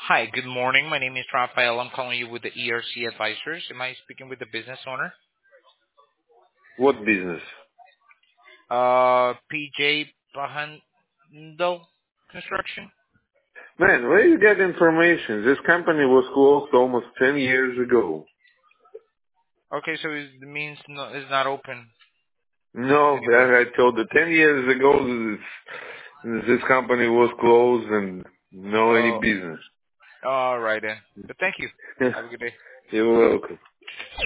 Hi, good morning. My name is Rafael. I'm calling you with the ERC Advisors. Am I speaking with the business owner? What business? PJ Pahandel Construction? Man, where you get information? This company was closed almost 10 years ago. Okay, so it means no, it's not open No, anymore. I told you 10 years ago this company was closed and no any Oh, business. all right then. But thank you. Have a good day. You're welcome.